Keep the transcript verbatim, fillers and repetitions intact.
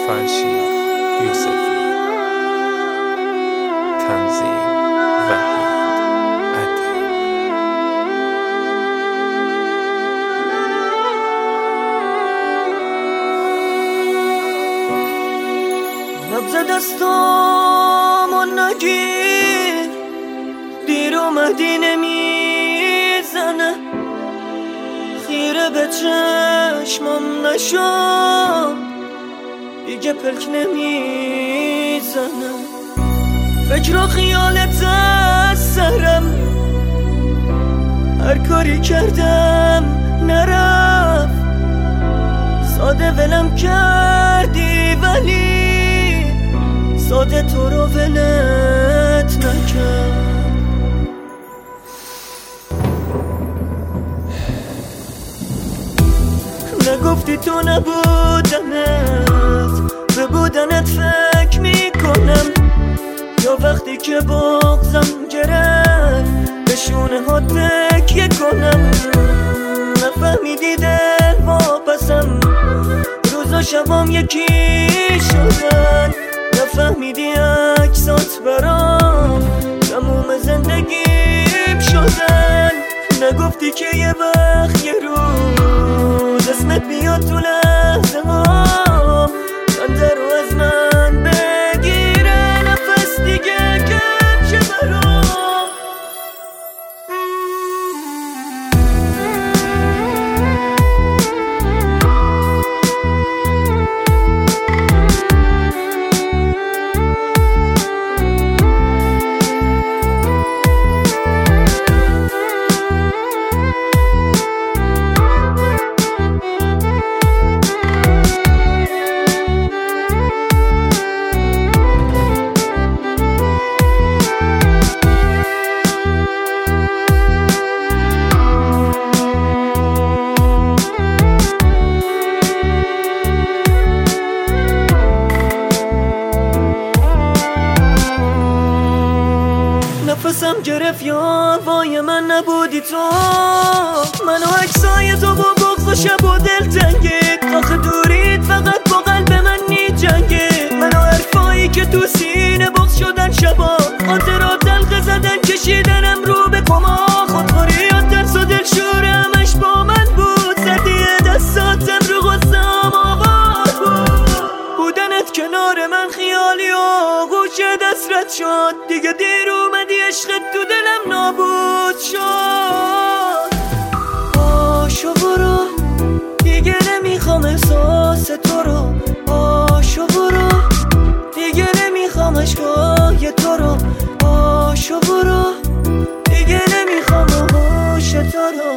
فرشید یوسفی، تنظیم وحید عدی. نبض دستامو نگیر، دیر اومدی نمیزنه، خیره به چشمم نشو، دیگه پلک نمیزنه. فکر و خیالت از سرم، هر کاری کردم نرفت، ساده ولم کردی ولی ساده تو رو ولت نکرد. نگفتی تو نبودنت، به بودنت فکر میکنم، یا وقتی که بغضم گرفت به شونه ها تکیه کنم. نفهمیدی دل واپسم، روزا شبام یکی شدن، نفهمیدی عکسات برام تموم زندگیم شدن. نگفتی که یه وقت یه روز اسمت بیاد تو لحظه هام، خنده رو از من بگیره، نفس دیگه کم شه برام. نفسم گرفت یا وای من نبودی تو، من و عکسای تو با بغض و شب و دلتنگت، آخه دورید فقط با قلب من میجنگه. من و حرفایی که تو سینه بغض شدن شبا، خاطرات دلقه زدن کشیدنم رو به کما، خودخوریات ترس و دلشور همش با من بود، زدی دستاتم رو غصم آواز بود. بودنت کنار من خیالی و گوش دسترت شد، دیگه دیر اومدی عشقت تو دلم نابود شد. پاشو برو دیگه نمیخوام احساس تو رو، پاشو برو دیگه نمیخوام عشقای تو رو، پاشو برو دیگه نمیخوام هوش تو رو.